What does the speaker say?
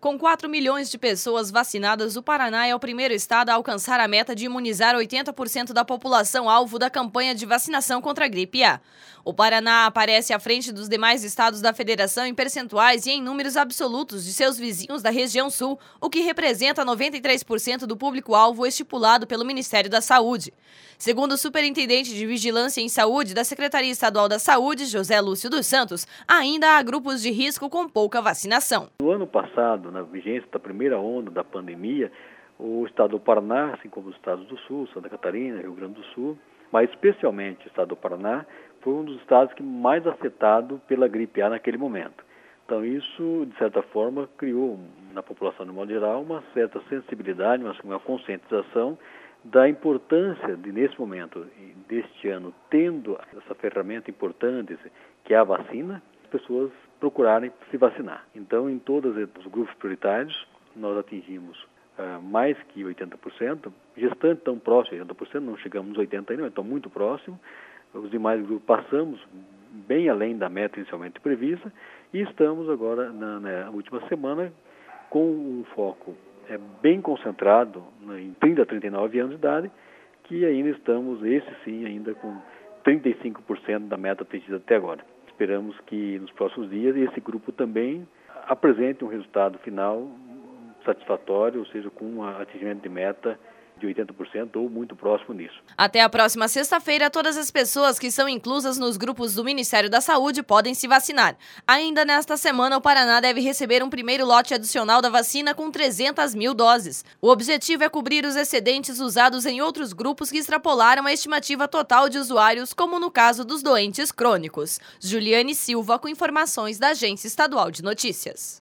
Com 4 milhões de pessoas vacinadas, o Paraná é o primeiro estado a alcançar a meta de imunizar 80% da população alvo da campanha de vacinação contra a gripe A. O Paraná aparece à frente dos demais estados da federação em percentuais e em números absolutos de seus vizinhos da região sul, o que representa 93% do público-alvo estipulado pelo Ministério da Saúde. Segundo o superintendente de Vigilância em Saúde da Secretaria Estadual da Saúde, José Lúcio dos Santos, ainda há grupos de risco com pouca vacinação. No ano passado, na vigência da primeira onda da pandemia, o estado do Paraná, assim como os estados do Sul, Santa Catarina, Rio Grande do Sul, mas especialmente o estado do Paraná, foi um dos estados que mais afetado pela gripe A naquele momento. Então isso, de certa forma, criou na população de modo geral uma certa sensibilidade, uma conscientização da importância de, nesse momento, deste ano, tendo essa ferramenta importante, que é a vacina, as pessoas procurarem se vacinar. Então, em todos os grupos prioritários, nós atingimos mais que 80%, gestante tão próximo de 80%, não chegamos nos 80% ainda, então muito próximo. Os demais grupos passamos bem além da meta inicialmente prevista e estamos agora, na última semana, com um foco bem concentrado em 30 a 39 anos de idade, que ainda estamos, esse sim, ainda com 35% da meta atingida até agora. Esperamos que nos próximos dias esse grupo também apresente um resultado final satisfatório, ou seja, com um atingimento de meta de 80% ou muito próximo disso. Até a próxima sexta-feira, todas as pessoas que são inclusas nos grupos do Ministério da Saúde podem se vacinar. Ainda nesta semana, o Paraná deve receber um primeiro lote adicional da vacina com 300 mil doses. O objetivo é cobrir os excedentes usados em outros grupos que extrapolaram a estimativa total de usuários, como no caso dos doentes crônicos. Juliane Silva, com informações da Agência Estadual de Notícias.